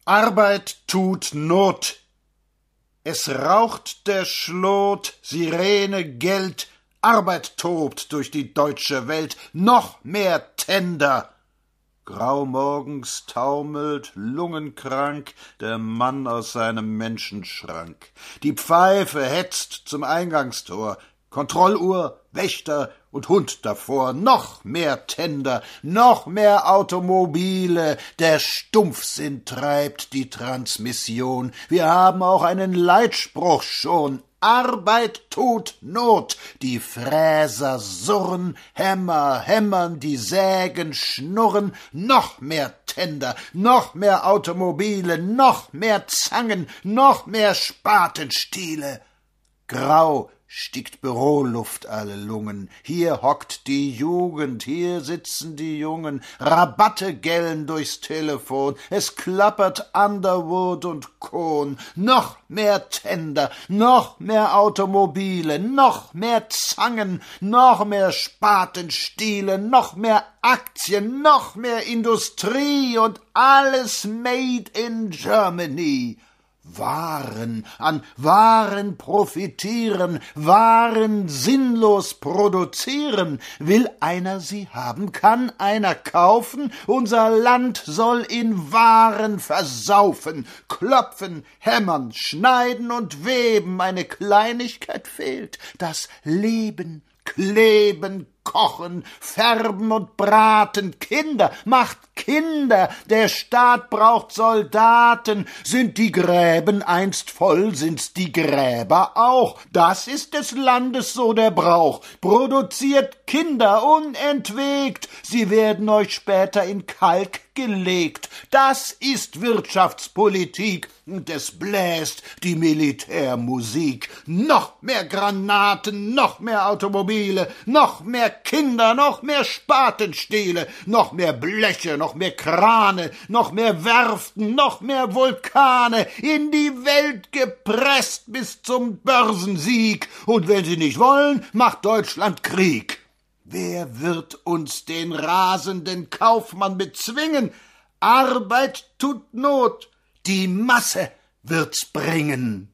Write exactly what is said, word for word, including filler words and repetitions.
Arbeit tut Not. Es raucht der Schlot, Sirene, Geld, Arbeit tobt durch die deutsche Welt, noch mehr Tender. Grau morgens taumelt, lungenkrank, der Mann aus seinem Menschenschrank. Die Pfeife hetzt zum Eingangstor, Kontrolluhr, Wächter und Hund davor, noch mehr Tender, noch mehr Automobile, der Stumpfsinn treibt die Transmission. Wir haben auch einen Leitspruch schon: Arbeit tut Not. Die Fräser surren, Hämmer hämmern, die Sägen schnurren, noch mehr Tender, noch mehr Automobile, noch mehr Zangen, noch mehr Spatenstiele. Grau stickt Büroluft alle Lungen, hier hockt die Jugend, hier sitzen die Jungen, Rabatte gellen durchs Telefon, es klappert Underwood und Kohn, noch mehr Tender, noch mehr Automobile, noch mehr Zangen, noch mehr Spatenstiele, noch mehr Aktien, noch mehr Industrie und alles made in Germany. Waren, an Waren profitieren, Waren sinnlos produzieren. Will einer sie haben, kann einer kaufen, unser Land soll in Waren versaufen, klopfen, hämmern, schneiden und weben, eine Kleinigkeit fehlt, das Leben, kleben, kochen, färben und braten, Kinder, macht Kinder, der Staat braucht Soldaten, sind die Gräben einst voll, sind's die Gräber auch, das ist des Landes so der Brauch, produziert Kinder unentwegt, sie werden euch später in Kalk gelegt, das ist Wirtschaftspolitik, und es bläst die Militärmusik, noch mehr Granaten, noch mehr Automobile, noch mehr Kinder, noch mehr Spatenstiele, noch mehr Bleche, noch mehr Krane, noch mehr Werften, noch mehr Vulkane, in die Welt gepresst bis zum Börsensieg, und wenn sie nicht wollen, macht Deutschland Krieg. Wer wird uns den rasenden Kaufmann bezwingen? Arbeit tut Not, die Masse wird's bringen.